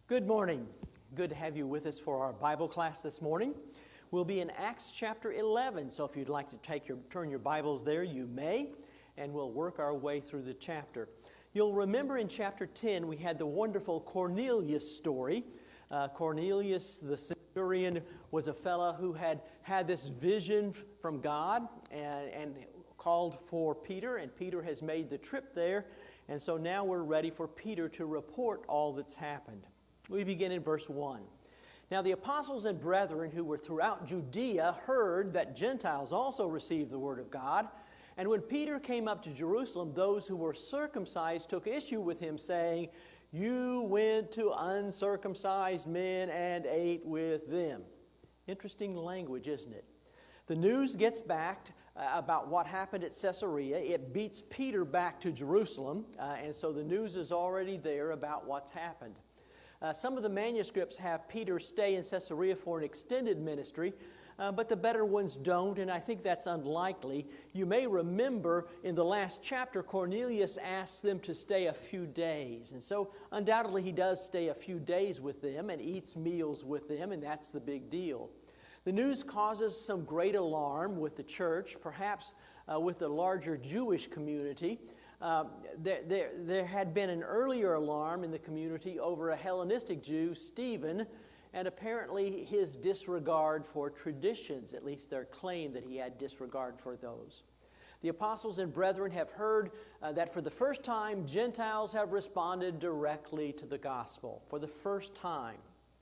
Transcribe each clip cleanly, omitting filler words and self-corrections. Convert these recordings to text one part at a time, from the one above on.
Good morning. Good to have you with us for our Bible class this morning. We'll be in Acts chapter 11, so if you'd like to turn your Bibles there, you may, and we'll work our way through the chapter. You'll remember in chapter 10 we had the wonderful Cornelius story. Cornelius, the centurion, was a fellow who had this vision from God and called for Peter, and Peter has made the trip there, and so now we're ready for Peter to report all that's happened. We begin in verse 1. Now the apostles and brethren who were throughout Judea heard that Gentiles also received the word of God. And when Peter came up to Jerusalem, those who were circumcised took issue with him, saying, "You went to uncircumcised men and ate with them." Interesting language, isn't it? The news gets back about what happened at Caesarea. It beats Peter back to Jerusalem, and so the news is already there about what's happened. Some of the manuscripts have Peter stay in Caesarea for an extended ministry, but the better ones don't, and I think that's unlikely. You may remember in the last chapter, Cornelius asks them to stay a few days, and so undoubtedly he does stay a few days with them and eats meals with them, and that's the big deal. The news causes some great alarm with the church, perhaps with the larger Jewish community. There had been an earlier alarm in the community over a Hellenistic Jew, Stephen, and apparently his disregard for traditions, at least their claim that he had disregard for those. The apostles and brethren have heard that for the first time, Gentiles have responded directly to the gospel. For the first time.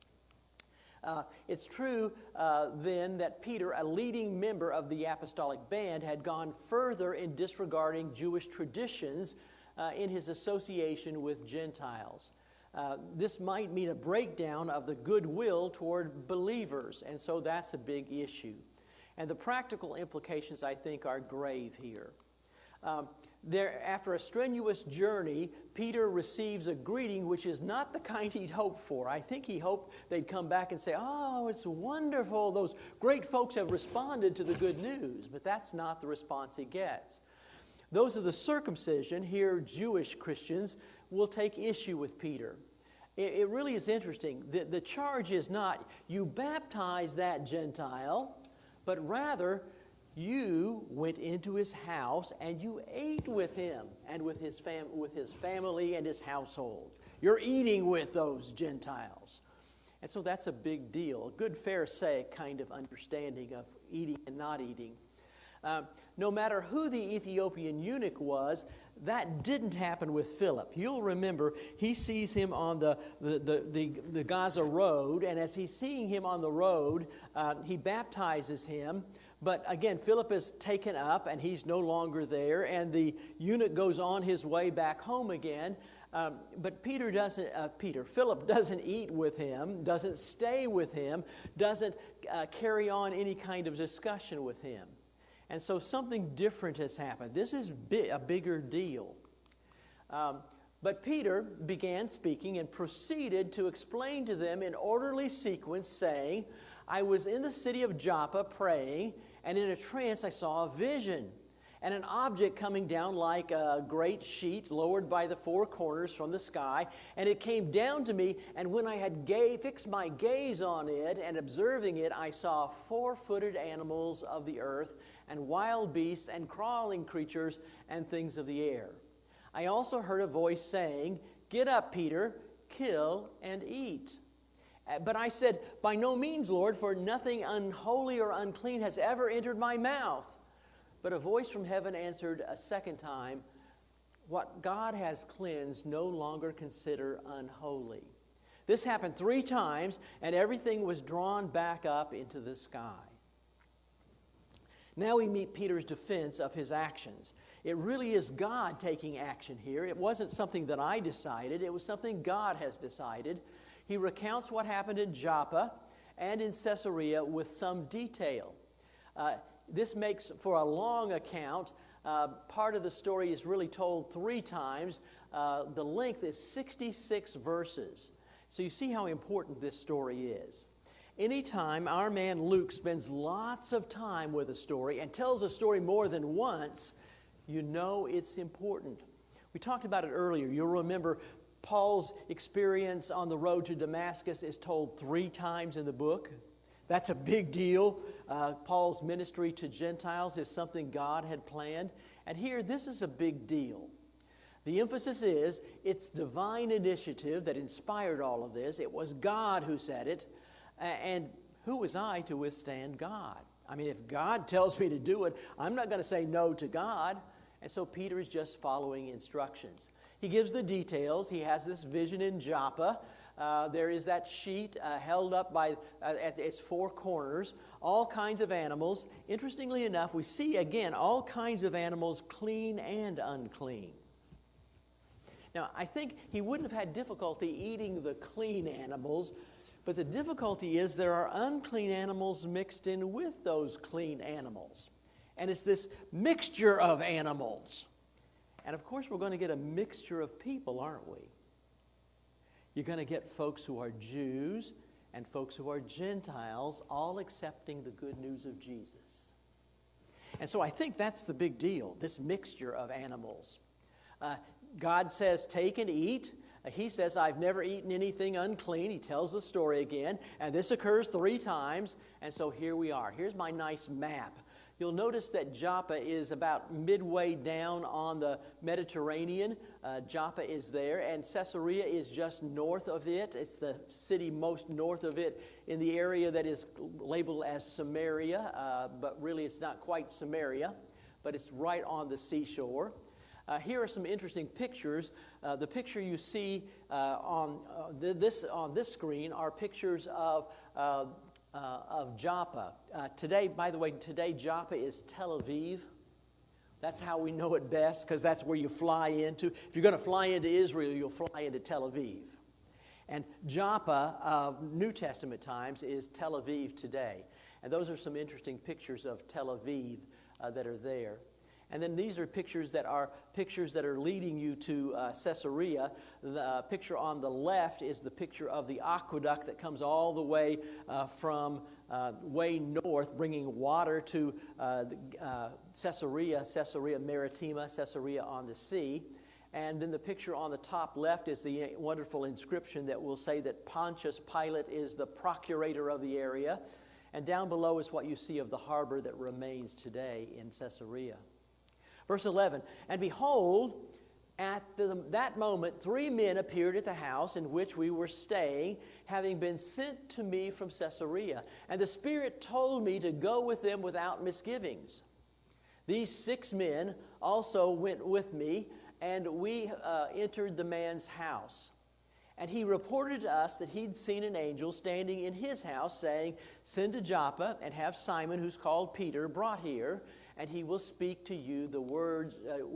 It's true then that Peter, a leading member of the apostolic band, had gone further in disregarding Jewish traditions in his association with Gentiles. This might mean a breakdown of the goodwill toward believers, and so that's a big issue. And the practical implications, I think, are grave here. After a strenuous journey, Peter receives a greeting which is not the kind he'd hoped for. I think he hoped they'd come back and say, "Oh, it's wonderful. Those great folks have responded to the good news." But that's not the response he gets. Those of the circumcision, here Jewish Christians, will take issue with Peter. It really is interesting. The charge is not, you baptize that Gentile, but rather, you went into his house and you ate with him and with his family and his household. You're eating with those Gentiles. And so that's a big deal, a good Pharisaic kind of understanding of eating and not eating. No matter who the Ethiopian eunuch was, that didn't happen with Philip. You'll remember he sees him on the Gaza road, and as he's seeing him on the road, he baptizes him. But again, Philip is taken up, and he's no longer there, and the eunuch goes on his way back home again. But Philip doesn't eat with him, doesn't stay with him, doesn't carry on any kind of discussion with him. And so something different has happened. This is a bigger deal. But Peter began speaking and proceeded to explain to them in orderly sequence, saying, "I was in the city of Joppa praying, and in a trance I saw a vision, and an object coming down like a great sheet lowered by the four corners from the sky, and it came down to me, and when I had fixed my gaze on it and observing it, I saw four-footed animals of the earth, and wild beasts, and crawling creatures, and things of the air. I also heard a voice saying, 'Get up, Peter, kill and eat.' But I said, 'By no means, Lord, for nothing unholy or unclean has ever entered my mouth.' But a voice from heaven answered a second time, 'What God has cleansed, no longer consider unholy.' This happened 3 times, and everything was drawn back up into the sky." Now we meet Peter's defense of his actions. It really is God taking action here. It wasn't something that I decided. It was something God has decided. He recounts what happened in Joppa and in Caesarea with some detail. This makes for a long account. Part of the story is really told 3 times. The length is 66 verses. So you see how important this story is. Anytime our man Luke spends lots of time with a story and tells a story more than once, you know it's important. We talked about it earlier. You'll remember Paul's experience on the road to Damascus is told 3 times in the book. That's a big deal. Paul's ministry to Gentiles is something God had planned. And here, this is a big deal. The emphasis is it's divine initiative that inspired all of this. It was God who said it. And who was I to withstand God? I mean, if God tells me to do it, I'm not going to say no to God. And so Peter is just following instructions. He gives the details. He has this vision in Joppa. There is that sheet held up by at its 4 corners, all kinds of animals. Interestingly enough, we see again all kinds of animals, clean and unclean. Now, I think he wouldn't have had difficulty eating the clean animals, but the difficulty is there are unclean animals mixed in with those clean animals. And it's this mixture of animals. And of course, we're going to get a mixture of people, aren't we? You're going to get folks who are Jews and folks who are Gentiles, all accepting the good news of Jesus. And so I think that's the big deal, this mixture of animals. God says, take and eat. He says, I've never eaten anything unclean. He tells the story again. And this occurs 3 times. And so here we are. Here's my nice map. You'll notice that Joppa is about midway down on the Mediterranean. Joppa is there, and Caesarea is just north of it. It's the city most north of it in the area that is labeled as Samaria, but really it's not quite Samaria, but it's right on the seashore. Here are some interesting pictures. The picture you see on this screen are pictures of Joppa. Today, by the way, Joppa is Tel Aviv. That's how we know it best, because that's where you fly into. If you're going to fly into Israel, you'll fly into Tel Aviv. And Joppa of New Testament times is Tel Aviv today. And those are some interesting pictures of Tel Aviv that are there. And then these are pictures that are leading you to Caesarea. The picture on the left is the picture of the aqueduct that comes all the way from way north, bringing water to Caesarea Maritima, Caesarea on the sea. And then the picture on the top left is the wonderful inscription that will say that Pontius Pilate is the procurator of the area. And down below is what you see of the harbor that remains today in Caesarea. Verse 11, and behold, at that moment 3 men appeared at the house in which we were staying, having been sent to me from Caesarea. And the Spirit told me to go with them without misgivings. These 6 men also went with me, and we entered the man's house. And he reported to us that he'd seen an angel standing in his house, saying, send to Joppa and have Simon, who's called Peter, brought here, and he will speak to you the words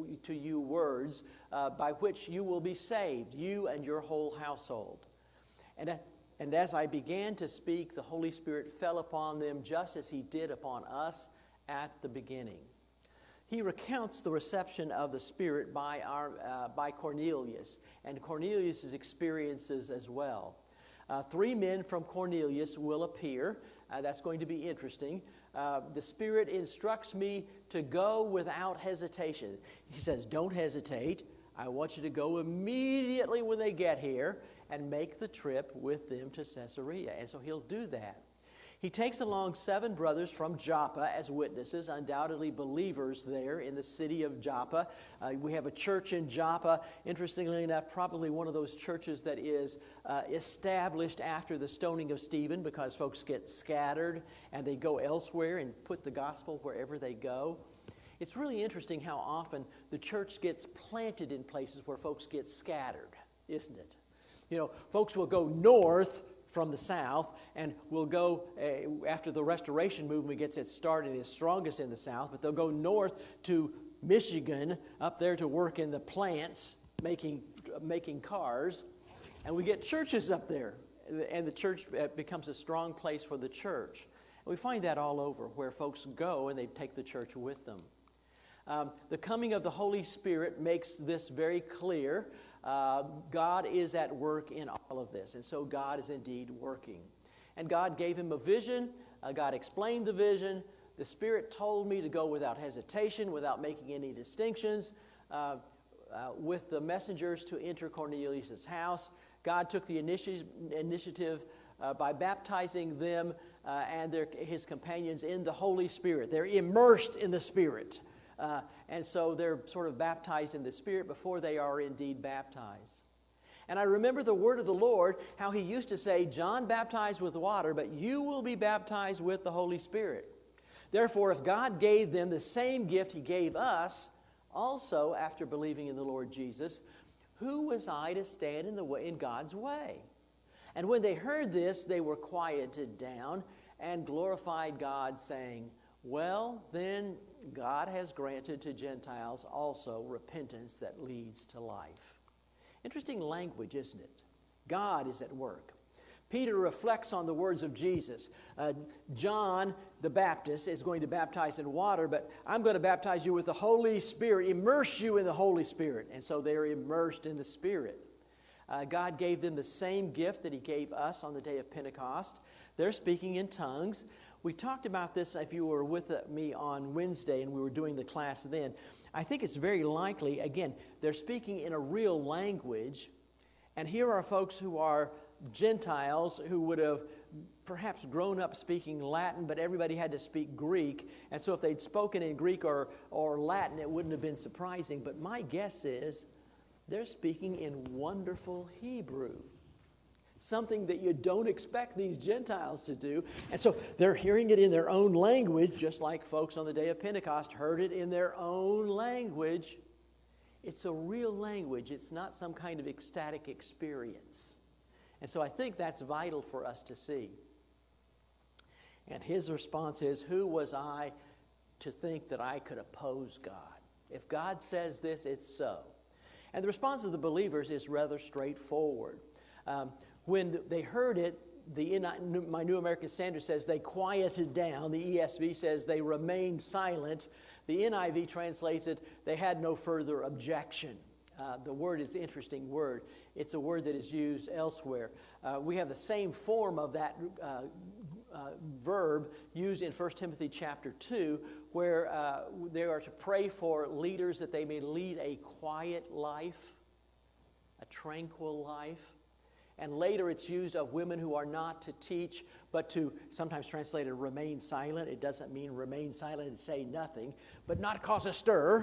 by which you will be saved, you and your whole household. And as I began to speak, the Holy Spirit fell upon them just as he did upon us at the beginning. He recounts the reception of the Spirit by Cornelius and Cornelius' experiences as well. 3 men from Cornelius will appear. That's going to be interesting. The Spirit instructs me to go without hesitation. He says, don't hesitate. I want you to go immediately when they get here and make the trip with them to Caesarea. And so he'll do that. He takes along 7 brothers from Joppa as witnesses, undoubtedly believers there in the city of Joppa. We have a church in Joppa, interestingly enough, probably one of those churches that is established after the stoning of Stephen, because folks get scattered and they go elsewhere and put the gospel wherever they go. It's really interesting how often the church gets planted in places where folks get scattered, isn't it? You know, folks will go north from the south, and will go, after the Restoration movement gets its start and is strongest in the south, but they'll go north to Michigan, up there to work in the plants, making cars, and we get churches up there, and the church becomes a strong place for the church. And we find that all over, where folks go and they take the church with them. The coming of the Holy Spirit makes this very clear. God is at work in all of this, and so God is indeed working. And God gave him a vision. God explained the vision. The Spirit told me to go without hesitation, without making any distinctions. with the messengers to enter Cornelius' house. God took the initiative by baptizing them and his companions in the Holy Spirit. They're immersed in the Spirit. And so they're sort of baptized in the Spirit before they are indeed baptized. And I remember the word of the Lord, how he used to say, John baptized with water, but you will be baptized with the Holy Spirit. Therefore, if God gave them the same gift he gave us, also after believing in the Lord Jesus, who was I to stand in God's way? And when they heard this, they were quieted down and glorified God, saying, well, then God has granted to Gentiles also repentance that leads to life. Interesting language, isn't it? God is at work. Peter reflects on the words of Jesus. John the Baptist is going to baptize in water, but I'm going to baptize you with the Holy Spirit, immerse you in the Holy Spirit. And so they're immersed in the Spirit. God gave them the same gift that he gave us on the day of Pentecost. They're speaking in tongues. We talked about this if you were with me on Wednesday and we were doing the class then. I think it's very likely, again, they're speaking in a real language. And here are folks who are Gentiles who would have perhaps grown up speaking Latin, but everybody had to speak Greek. And so if they'd spoken in Greek or Latin, it wouldn't have been surprising. But my guess is they're speaking in wonderful Hebrew, something that you don't expect these Gentiles to do. And so they're hearing it in their own language, just like folks on the day of Pentecost heard it in their own language. It's a real language. It's not some kind of ecstatic experience. And so I think that's vital for us to see. And his response is, who was I to think that I could oppose God? If God says this, it's so. And the response of the believers is rather straightforward. When they heard it, my New American Standard says they quieted down. The ESV says they remained silent. The NIV translates it, they had no further objection. The word is an interesting word. It's a word that is used elsewhere. We have the same form of that verb used in 1 Timothy chapter 2, where they are to pray for leaders that they may lead a quiet life, a tranquil life. And later it's used of women who are not to teach, but to, sometimes translated, remain silent. It doesn't mean remain silent and say nothing, but not cause a stir.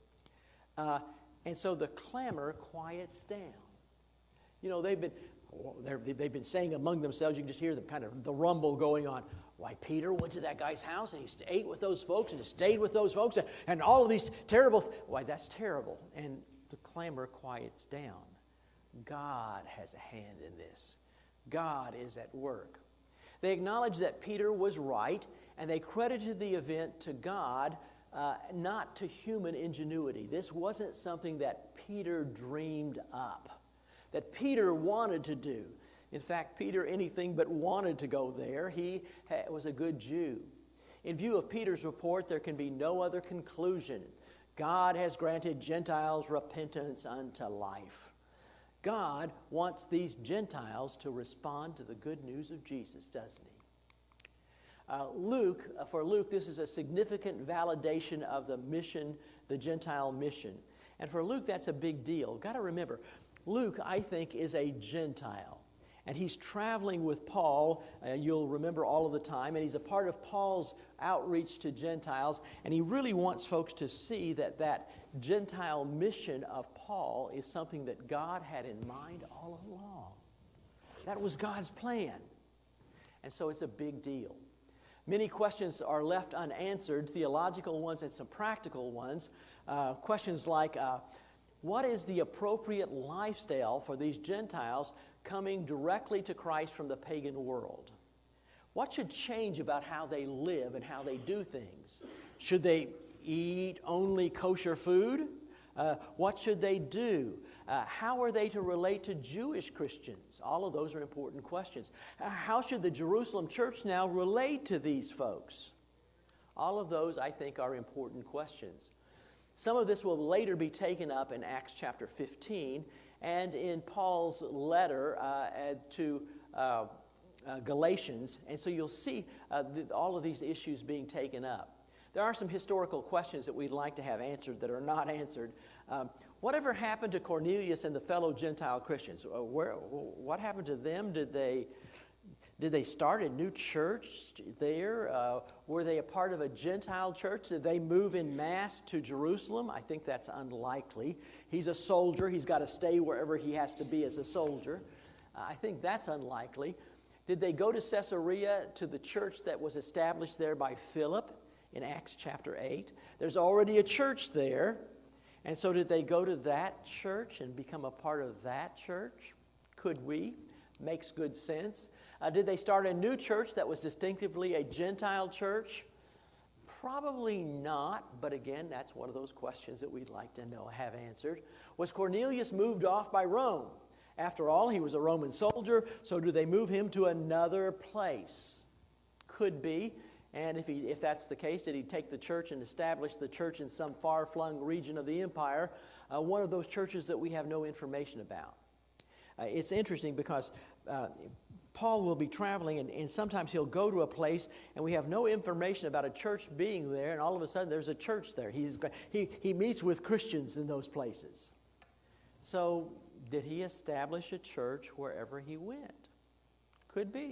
And so the clamor quiets down. You know, they've been saying among themselves, you can just hear them kind of the rumble going on. Why, Peter went to that guy's house and he ate with those folks and he stayed with those folks and all of these terrible, why, that's terrible. And the clamor quiets down. God has a hand in this. God is at work. They acknowledged that Peter was right, and they credited the event to God, not to human ingenuity. This wasn't something that Peter dreamed up, that Peter wanted to do. In fact, Peter anything but wanted to go there. He was a good Jew. In view of Peter's report, there can be no other conclusion. God has granted Gentiles repentance unto life. God wants these Gentiles to respond to the good news of Jesus, doesn't he? For Luke, this is a significant validation of the mission, the Gentile mission. And for Luke, that's a big deal. Got to remember, Luke, I think, is a Gentile. And he's traveling with Paul, you'll remember all of the time, and he's a part of Paul's outreach to Gentiles, and he really wants folks to see that that Gentile mission of Paul is something that God had in mind all along. That was God's plan. And so it's a big deal. Many questions are left unanswered, theological ones and some practical ones. Questions like, what is the appropriate lifestyle for these Gentiles coming directly to Christ from the pagan world? What should change about how they live and how they do things? Should they eat only kosher food? What should they do? How are they to relate to Jewish Christians? All of those are important questions. How should the Jerusalem church now relate to these folks? All of those, I think, are important questions. Some of this will later be taken up in Acts chapter 15 and in Paul's letter to Galatians. And so you'll see all of these issues being taken up. There are some historical questions that we'd like to have answered that are not answered. Whatever happened to Cornelius and the fellow Gentile Christians? What happened to them? Did they start a new church there? Were they a part of a Gentile church? Did they move en masse to Jerusalem? I think that's unlikely. He's a soldier. He's got to stay wherever he has to be as a soldier. I think that's unlikely. Did they go to Caesarea to the church that was established there by Philip in Acts chapter 8? There's already a church there. And so did they go to that church and become a part of that church? Could we? Makes good sense. Did they start a new church that was distinctively a Gentile church? Probably not, but again, that's one of those questions that we'd like to know, have answered. Was Cornelius moved off by Rome? After all, he was a Roman soldier, so do they move him to another place? Could be. And if that's the case, did he take the church and establish the church in some far-flung region of the empire, one of those churches that we have no information about? It's interesting because Paul will be traveling, and sometimes he'll go to a place, and we have no information about a church being there, and all of a sudden there's a church there. He meets with Christians in those places. So did he establish a church wherever he went? Could be.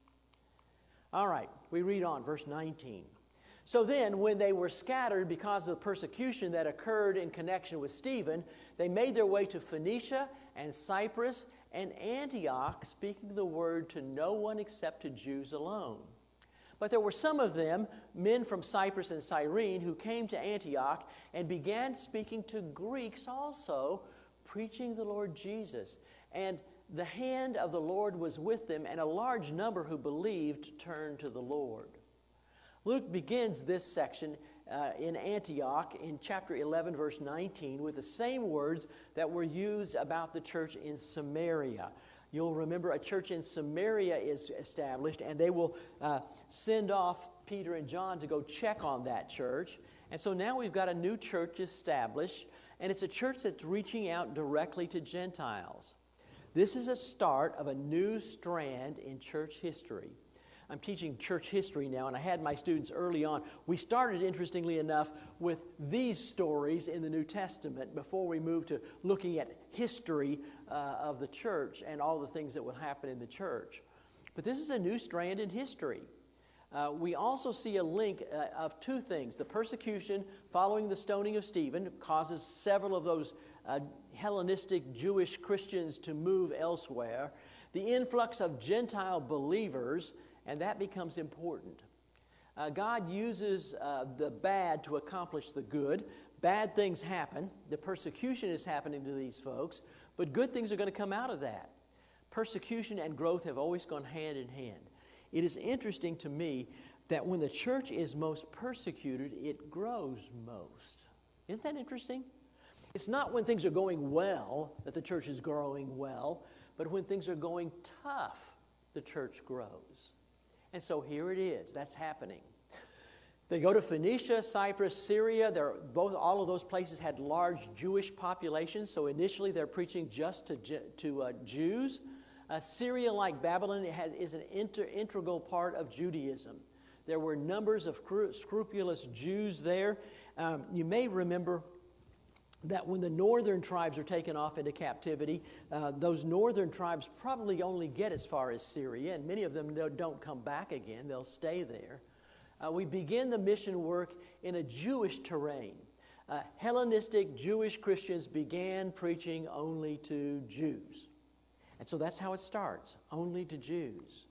All right, we read on, verse 19. So then, when they were scattered because of the persecution that occurred in connection with Stephen, they made their way to Phoenicia and Cyprus and Antioch, speaking the word to no one except to Jews alone. But there were some of them, men from Cyprus and Cyrene, who came to Antioch and began speaking to Greeks also, preaching the Lord Jesus. And the hand of the Lord was with them, and a large number who believed turned to the Lord. Luke begins this section in Antioch in chapter 11, verse 19, with the same words that were used about the church in Samaria. You'll remember a church in Samaria is established, and they will send off Peter and John to go check on that church. And so now we've got a new church established, and it's a church that's reaching out directly to Gentiles. This is a start of a new strand in church history. I'm teaching church history now, and I had my students early on. We started, interestingly enough, with these stories in the New Testament before we moved to looking at history of the church and all the things that would happen in the church. But this is a new strand in history. We also see a link of two things. The persecution following the stoning of Stephen causes several of those Hellenistic Jewish Christians to move elsewhere. The influx of Gentile believers, and that becomes important. God uses the bad to accomplish the good. Bad things happen. The persecution is happening to these folks, but good things are going to come out of that. Persecution and growth have always gone hand in hand. It is interesting to me that when the church is most persecuted, it grows most. Isn't that interesting? It's not when things are going well that the church is growing well, but when things are going tough, the church grows. And so here it is. That's happening. They go to Phoenicia, Cyprus, Syria. All of those places had large Jewish populations, so initially they're preaching just to Jews. Syria, like Babylon, is an integral part of Judaism. There were numbers of scrupulous Jews there. You may remember that when the northern tribes are taken off into captivity, those northern tribes probably only get as far as Syria, and many of them don't come back again. They'll stay there. We begin the mission work in a Jewish terrain. Hellenistic Jewish Christians began preaching only to Jews. And so that's how it starts, only to Jews.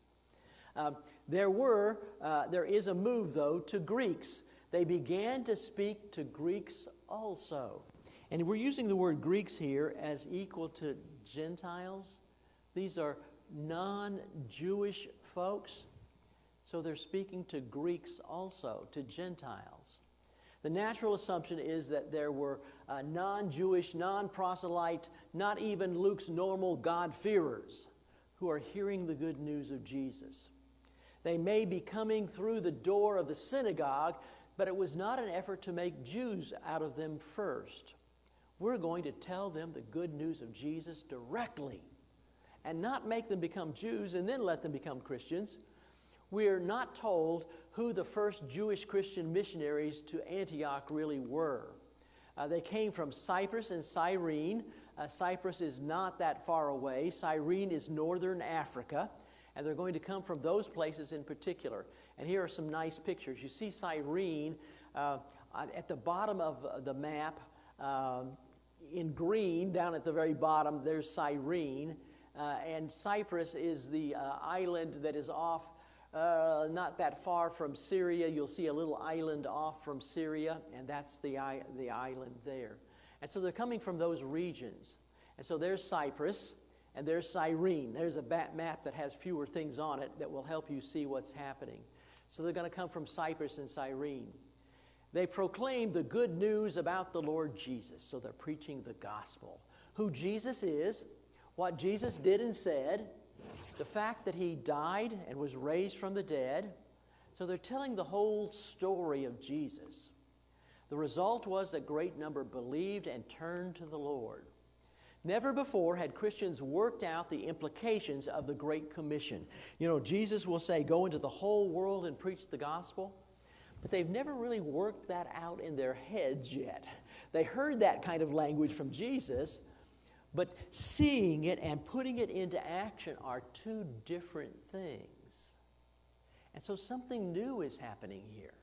There is a move, though, to Greeks. They began to speak to Greeks also. And we're using the word Greeks here as equal to Gentiles. These are non-Jewish folks. So they're speaking to Greeks also, to Gentiles. The natural assumption is that there were non-Jewish, non-proselyte, not even Luke's normal God-fearers who are hearing the good news of Jesus. They may be coming through the door of the synagogue, but it was not an effort to make Jews out of them first. We're going to tell them the good news of Jesus directly and not make them become Jews and then let them become Christians. We're not told who the first Jewish Christian missionaries to Antioch really were. They came from Cyprus and Cyrene. Cyprus is not that far away. Cyrene is northern Africa, and they're going to come from those places in particular. And here are some nice pictures. You see Cyrene at the bottom of the map in green, down at the very bottom, there's Cyrene. And Cyprus is the island that is off not that far from Syria. You'll see a little island off from Syria, and that's the island there. And so they're coming from those regions. And so there's Cyprus, and there's Cyrene. There's a map that has fewer things on it that will help you see what's happening. So they're going to come from Cyprus and Cyrene. They proclaimed the good news about the Lord Jesus. So they're preaching the gospel. Who Jesus is, what Jesus did and said, the fact that he died and was raised from the dead. So they're telling the whole story of Jesus. The result was a great number believed and turned to the Lord. Never before had Christians worked out the implications of the Great Commission. You know, Jesus will say, go into the whole world and preach the gospel. But they've never really worked that out in their heads yet. They heard that kind of language from Jesus, but seeing it and putting it into action are two different things. And so something new is happening here.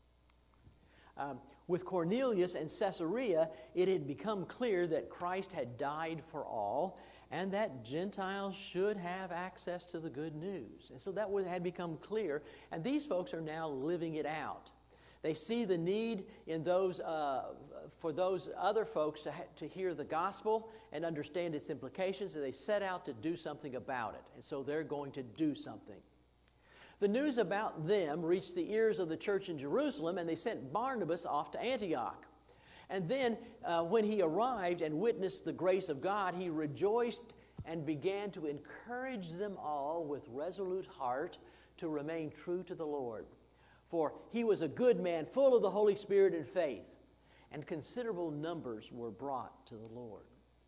With Cornelius and Caesarea, it had become clear that Christ had died for all and that Gentiles should have access to the good news. And so that had become clear, and these folks are now living it out. They see the need in those for those other folks to hear the gospel and understand its implications, and they set out to do something about it. And so they're going to do something. The news about them reached the ears of the church in Jerusalem, and they sent Barnabas off to Antioch. And then when he arrived and witnessed the grace of God, he rejoiced and began to encourage them all with resolute heart to remain true to the Lord. For he was a good man, full of the Holy Spirit and faith, and considerable numbers were brought to the Lord.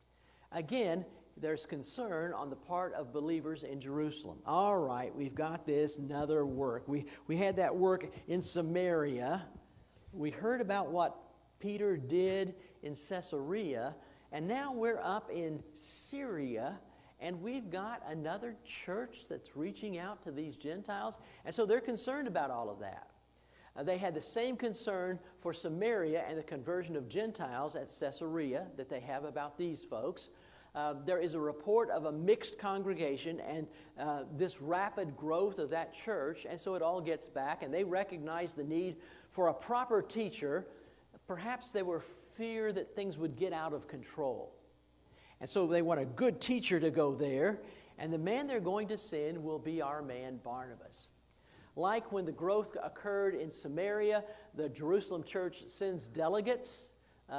Again, there's concern on the part of believers in Jerusalem. All right, we've got this, another work. We had that work in Samaria. We heard about what Peter did in Caesarea, and now we're up in Syria, and we've got another church that's reaching out to these Gentiles, and so they're concerned about all of that. They had the same concern for Samaria and the conversion of Gentiles at Caesarea that they have about these folks. There is a report of a mixed congregation and this rapid growth of that church, and so it all gets back, and they recognize the need for a proper teacher. Perhaps they were fear that things would get out of control. And so they want a good teacher to go there, and the man they're going to send will be our man Barnabas. Like when the growth occurred in Samaria, the Jerusalem church sends delegates,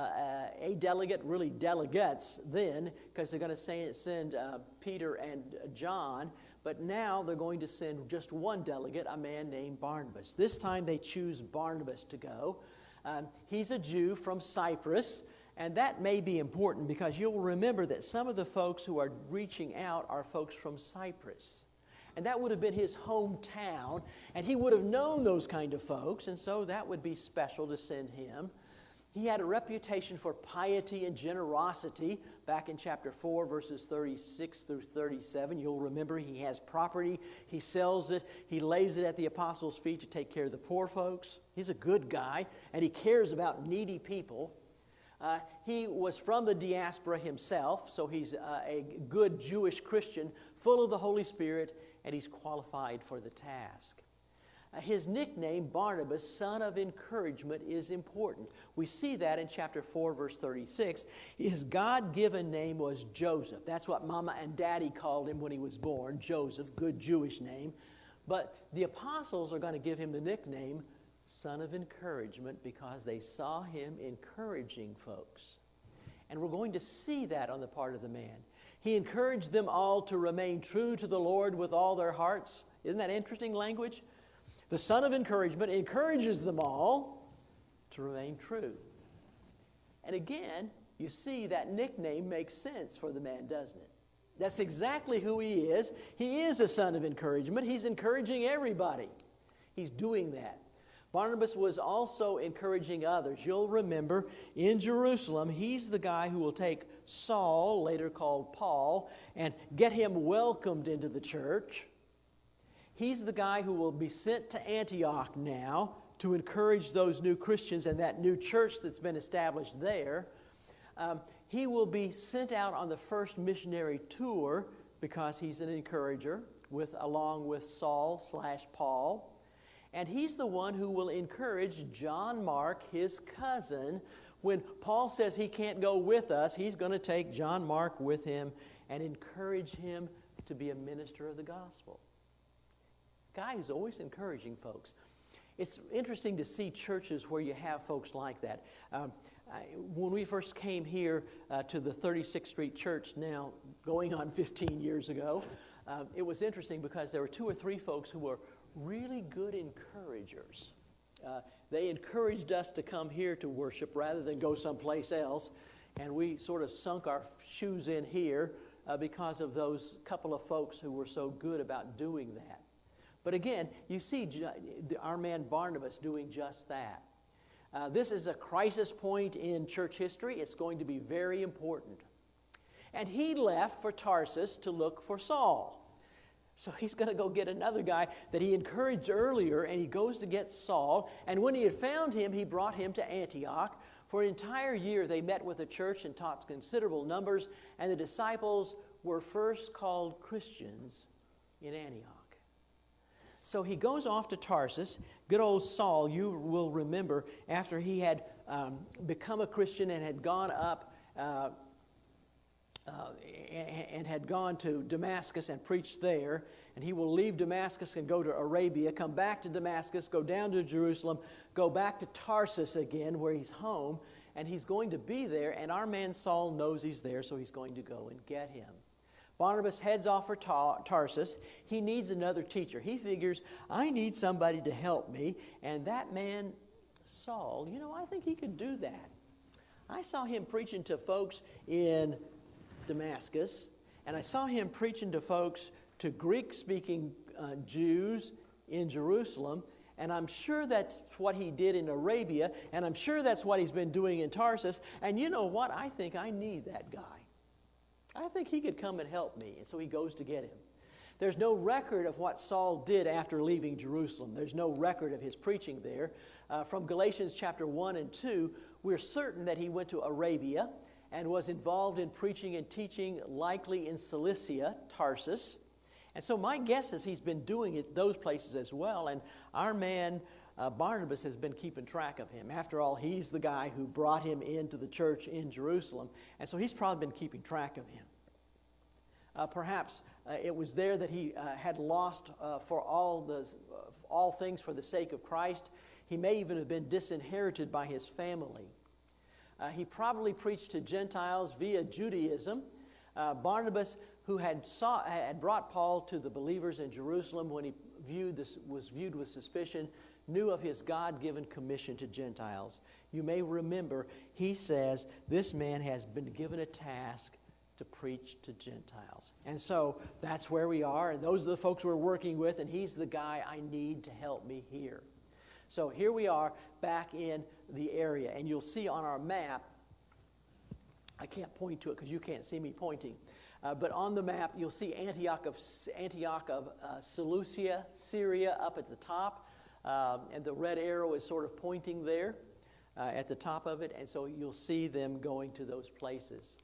a delegate, really delegates then, because they're going to send Peter and John, but now they're going to send just one delegate, a man named Barnabas. This time they choose Barnabas to go. He's a Jew from Cyprus, and that may be important because you'll remember that some of the folks who are reaching out are folks from Cyprus. And that would have been his hometown, and he would have known those kind of folks, and so that would be special to send him. He had a reputation for piety and generosity back in chapter 4, verses 36 through 37. You'll remember he has property, he sells it, he lays it at the apostles' feet to take care of the poor folks. He's a good guy, and he cares about needy people. He was from the diaspora himself, so he's a good Jewish Christian, full of the Holy Spirit, and he's qualified for the task. His nickname, Barnabas, son of encouragement, is important. We see that in chapter 4, verse 36. His God-given name was Joseph. That's what Mama and Daddy called him when he was born, Joseph, good Jewish name. But the apostles are going to give him the nickname son of encouragement because they saw him encouraging folks. And we're going to see that on the part of the man. He encouraged them all to remain true to the Lord with all their hearts. Isn't that interesting language? The son of encouragement encourages them all to remain true. And again, you see that nickname makes sense for the man, doesn't it? That's exactly who he is. He is a son of encouragement. He's encouraging everybody. He's doing that. Barnabas was also encouraging others. You'll remember in Jerusalem, he's the guy who will take Saul, later called Paul, and get him welcomed into the church. He's the guy who will be sent to Antioch now to encourage those new Christians and that new church that's been established there. He will be sent out on the first missionary tour because he's an encourager along with Saul/Paul. And he's the one who will encourage John Mark, his cousin. When Paul says he can't go with us, he's going to take John Mark with him and encourage him to be a minister of the gospel. Guy who's always encouraging folks. It's interesting to see churches where you have folks like that. When we first came here to the 36th Street Church, now going on 15 years ago, it was interesting because there were 2 or 3 folks who were really good encouragers. They encouraged us to come here to worship rather than go someplace else, and we sort of sunk our shoes in here because of those couple of folks who were so good about doing that. But again, you see our man Barnabas doing just that. This is a crisis point in church history. It's going to be very important. And he left for Tarsus to look for Saul. So he's going to go get another guy that he encouraged earlier, and he goes to get Saul. And when he had found him, he brought him to Antioch. For an entire year, they met with the church and taught considerable numbers, and the disciples were first called Christians in Antioch. So he goes off to Tarsus. Good old Saul, you will remember, after he had become a Christian and had gone up and had gone to Damascus and preached there, and he will leave Damascus and go to Arabia, come back to Damascus, go down to Jerusalem, go back to Tarsus again where he's home, and he's going to be there, and our man Saul knows he's there, so he's going to go and get him. Barnabas heads off for Tarsus. He needs another teacher. He figures, I need somebody to help me, and that man Saul, I think he could do that. I saw him preaching to folks in Damascus, and I saw him preaching to folks, to Greek-speaking Jews in Jerusalem, and I'm sure that's what he did in Arabia, and I'm sure that's what he's been doing in Tarsus, and you know what? I think I need that guy. I think he could come and help me, and so he goes to get him. There's no record of what Saul did after leaving Jerusalem. There's no record of his preaching there. From Galatians chapter 1 and 2, we're certain that he went to Arabia and was involved in preaching and teaching, likely in Cilicia, Tarsus. And so my guess is he's been doing it those places as well, and our man Barnabas has been keeping track of him. After all, he's the guy who brought him into the church in Jerusalem, and so he's probably been keeping track of him. Perhaps it was there that he had lost for all things for the sake of Christ. He may even have been disinherited by his family. He probably preached to Gentiles via Judaism. Barnabas, who had brought Paul to the believers in Jerusalem when he was viewed with suspicion, knew of his God-given commission to Gentiles. You may remember, he says, this man has been given a task to preach to Gentiles. And so that's where we are, and those are the folks we're working with, and he's the guy I need to help me here. So here we are back in the area, and you'll see on our map, I can't point to it because you can't see me pointing, but on the map you'll see Antioch of Seleucia, Syria up at the top, and the red arrow is sort of pointing there at the top of it, and so you'll see them going to those places.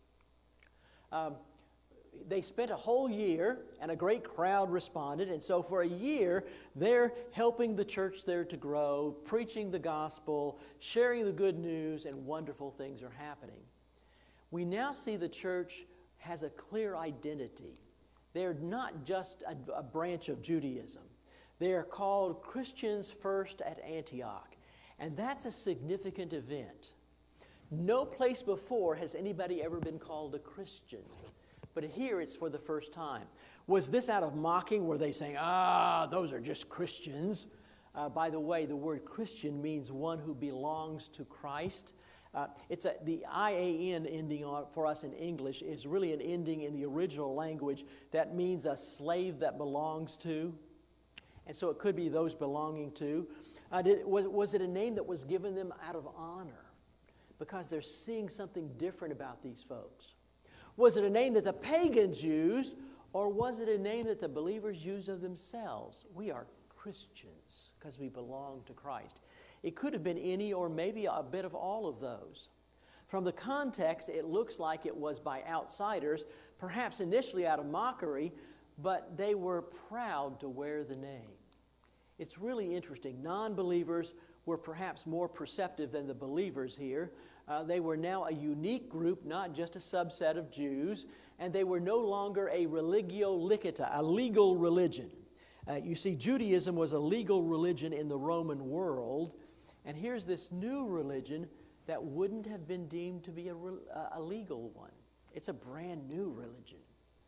They spent a whole year, and a great crowd responded, and so for a year, they're helping the church there to grow, preaching the gospel, sharing the good news, and wonderful things are happening. We now see the church has a clear identity. They're not just a branch of Judaism. They are called Christians First at Antioch, and that's a significant event. No place before has anybody ever been called a Christian. But here it's for the first time. Was this out of mocking? Were they saying, those are just Christians? By the way, the word Christian means one who belongs to Christ. The I-A-N ending for us in English is really an ending in the original language that means a slave that belongs to. And so it could be those belonging to. Was it a name that was given them out of honor because they're seeing something different about these folks? Was it a name that the pagans used, or was it a name that the believers used of themselves? We are Christians because we belong to Christ. It could have been any or maybe a bit of all of those. From the context, it looks like it was by outsiders, perhaps initially out of mockery, but they were proud to wear the name. It's really interesting. Non-believers were perhaps more perceptive than the believers here. They were now a unique group, not just a subset of Jews, and they were no longer a religio licita, a legal religion. You see, Judaism was a legal religion in the Roman world, and here's this new religion that wouldn't have been deemed to be a legal one. It's a brand new religion.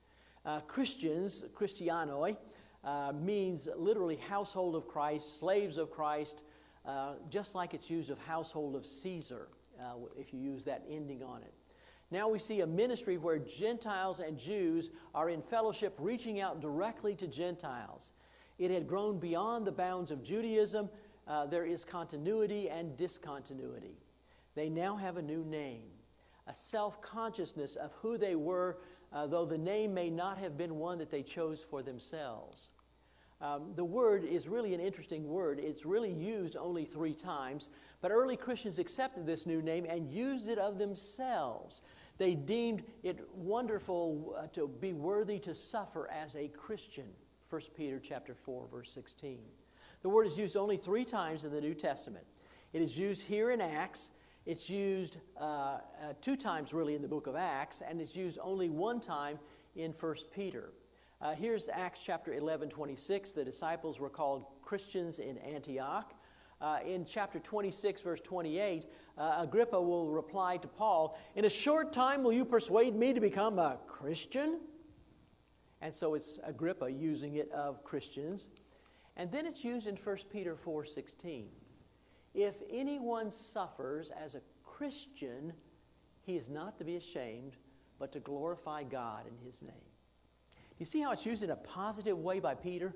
Christians, Christianoi, means literally household of Christ, slaves of Christ, just like it's used of household of Caesar, if you use that ending on it. Now we see a ministry where Gentiles and Jews are in fellowship, reaching out directly to Gentiles. It had grown beyond the bounds of Judaism. There is continuity and discontinuity. They now have a new name, a self-consciousness of who they were, though the name may not have been one that they chose for themselves. The word is really an interesting word. It's really used only 3 times, but early Christians accepted this new name and used it of themselves. They deemed it wonderful to be worthy to suffer as a Christian. 1 Peter chapter 4, verse 16. The word is used only 3 times in the New Testament. It is used here in Acts. It's used 2 times really in the book of Acts, and it's used only 1 time in 1 Peter. Here's Acts chapter 11:26. The disciples were called Christians in Antioch. In chapter 26, verse 28, Agrippa will reply to Paul, "In a short time will you persuade me to become a Christian?" And so it's Agrippa using it of Christians. And then it's used in 1 Peter 4:16. If anyone suffers as a Christian, he is not to be ashamed, but to glorify God in his name. You see how it's used in a positive way by Peter?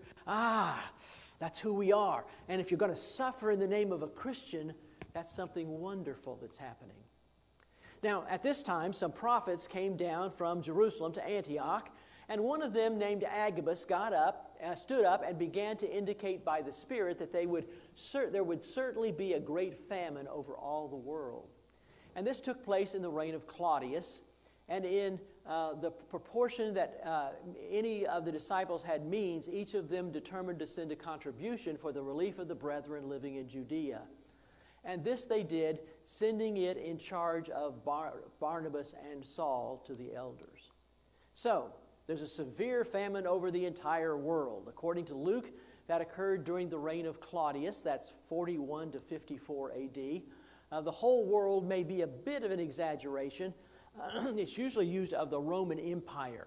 That's who we are. And if you're going to suffer in the name of a Christian, that's something wonderful that's happening. Now, at this time, some prophets came down from Jerusalem to Antioch, and one of them, named Agabus, stood up and began to indicate by the Spirit that there would certainly be a great famine over all the world. And this took place in the reign of Claudius, and in the proportion that any of the disciples had means, each of them determined to send a contribution for the relief of the brethren living in Judea. And this they did, sending it in charge of Barnabas and Saul to the elders. So, there's a severe famine over the entire world. According to Luke, that occurred during the reign of Claudius. That's 41 to 54 AD. The whole world may be a bit of an exaggeration. It's usually used of the Roman Empire,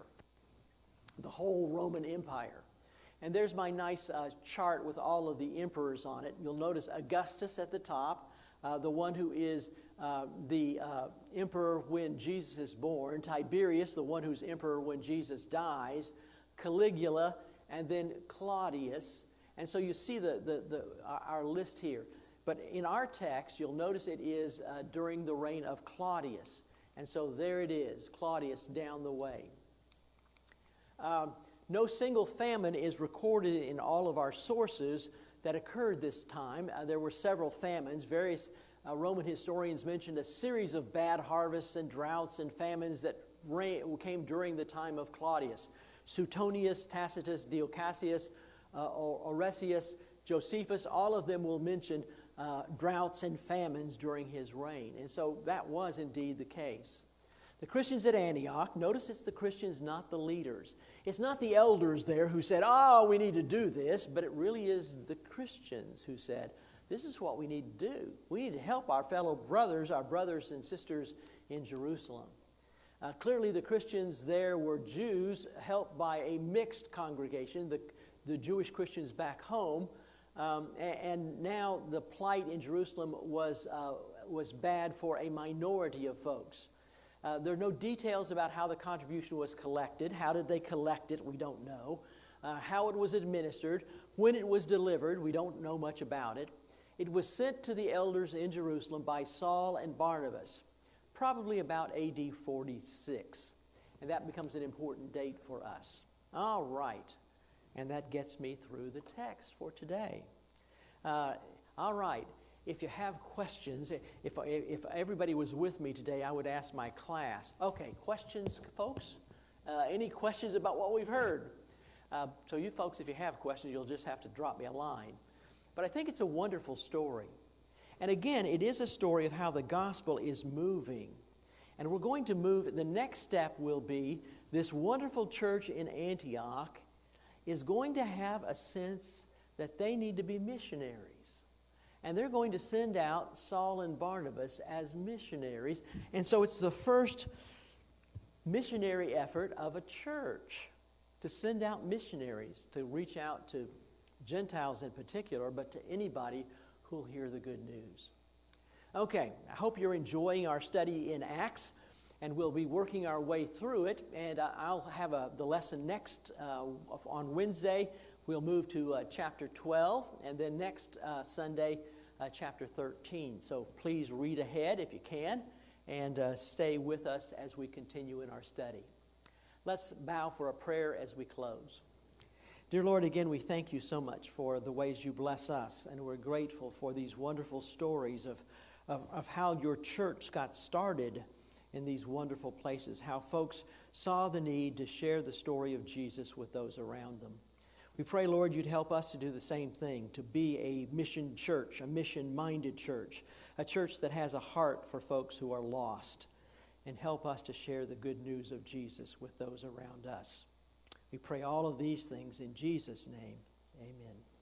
the whole Roman Empire. And there's my nice chart with all of the emperors on it. You'll notice Augustus at the top, the one who is the emperor when Jesus is born, Tiberius, the one who's emperor when Jesus dies, Caligula, and then Claudius. And so you see our list here. But in our text, you'll notice it is during the reign of Claudius. And so there it is, Claudius down the way. No single famine is recorded in all of our sources that occurred this time. There were several famines. Various Roman historians mentioned a series of bad harvests and droughts and famines that came during the time of Claudius. Suetonius, Tacitus, Dio Cassius, Oresius, Josephus, all of them will mention droughts and famines during his reign. And so that was indeed the case. The Christians at Antioch, notice it's the Christians, not the leaders. It's not the elders there who said, we need to do this, but it really is the Christians who said, this is what we need to do. We need to help our fellow brothers, our brothers and sisters in Jerusalem. Clearly the Christians there were Jews helped by a mixed congregation, the Jewish Christians back home, and now the plight in Jerusalem was bad for a minority of folks. There are no details about how the contribution was collected. How did they collect it? We don't know. How it was administered, when it was delivered, we don't know much about it. It was sent to the elders in Jerusalem by Saul and Barnabas, probably about AD 46. And that becomes an important date for us. All right. And that gets me through the text for today. All right. If you have questions, if everybody was with me today, I would ask my class. Okay, questions, folks? Any questions about what we've heard? So you folks, if you have questions, you'll just have to drop me a line. But I think it's a wonderful story. And again, it is a story of how the gospel is moving. And we're going to move, the next step will be this wonderful church in Antioch is going to have a sense that they need to be missionaries. And they're going to send out Saul and Barnabas as missionaries. And so it's the first missionary effort of a church to send out missionaries, to reach out to Gentiles in particular, but to anybody who'll hear the good news. Okay, I hope you're enjoying our study in Acts, and we'll be working our way through it. And I'll have the lesson next on Wednesday. We'll move to chapter 12, and then next Sunday, chapter 13. So please read ahead if you can, and stay with us as we continue in our study. Let's bow for a prayer as we close. Dear Lord, again, we thank you so much for the ways you bless us, and we're grateful for these wonderful stories of how your church got started in these wonderful places, how folks saw the need to share the story of Jesus with those around them. We pray, Lord, you'd help us to do the same thing, to be a mission church, a mission-minded church, a church that has a heart for folks who are lost, and help us to share the good news of Jesus with those around us. We pray all of these things in Jesus' name. Amen.